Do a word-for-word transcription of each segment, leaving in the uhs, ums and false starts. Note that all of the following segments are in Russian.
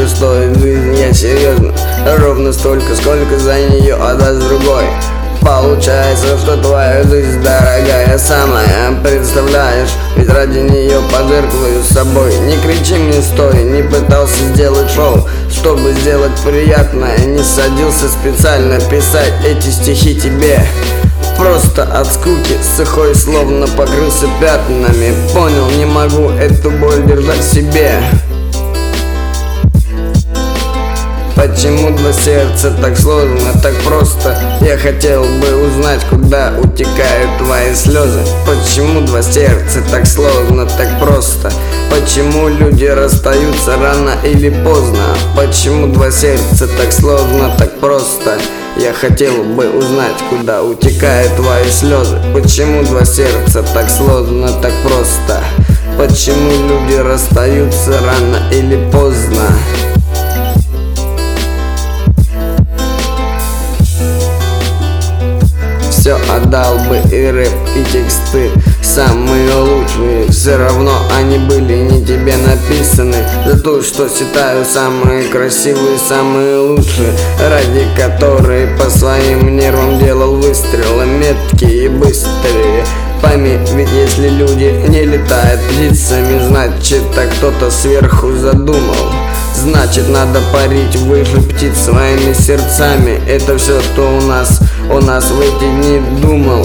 сколько стоит жизнь, я серьезно. Ровно столько, сколько за нее отдаст другой. Получается, что твоя жизнь дорогая самая, представляешь? Ведь ради нее пожертвую собой. Не кричи мне стой, не пытался сделать шоу, чтобы сделать приятное. Не садился специально писать эти стихи тебе. Просто от скуки, сухой, словно покрылся пятнами. Понял, не могу эту боль держать в себе. Почему два сердца так сложно, так просто? Я хотел бы узнать, куда утекают твои слезы. Почему два сердца так сложно, так просто? Почему люди расстаются рано или поздно? Почему два сердца так сложно, так просто? Я хотел бы узнать, куда утекают твои слезы. Почему два сердца так сложно, так просто? Почему люди расстаются рано или поздно? Все отдал бы и рэп, и тексты самые лучшие. Все равно они были не тебе написаны. За то, что считаю самые красивые, самые лучшие, ради которых по своим нервам делал выстрелы меткие и быстрые. Пойми, ведь если люди не летают птицами, значит, так кто-то сверху задумал. Значит, надо парить выше птиц своими сердцами. Это все, что у нас, у нас в эти дни думал.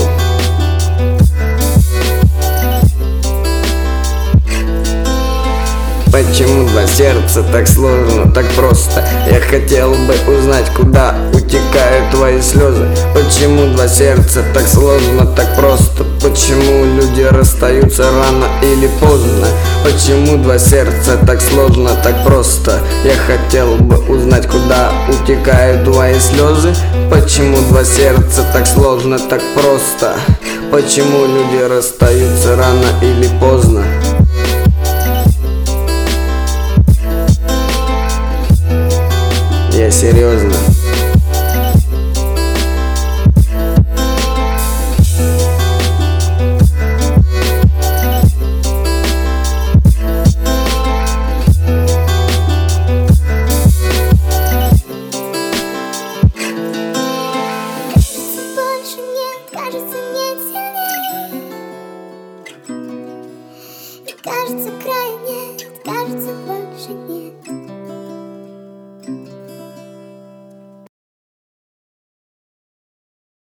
Почему два сердца так сложно, так просто? Я хотел бы узнать, куда утекают твои слезы. Почему два сердца так сложно, так просто? Почему люди расстаются рано или поздно? Почему два сердца так сложно, так просто? Я хотел бы узнать, куда утекают твои слезы. Почему два сердца так сложно, так просто? Почему люди расстаются рано или поздно? Я серьезно. Больше нет, кажется, нет сильнее. И кажется, края нет, кажется, больше нет.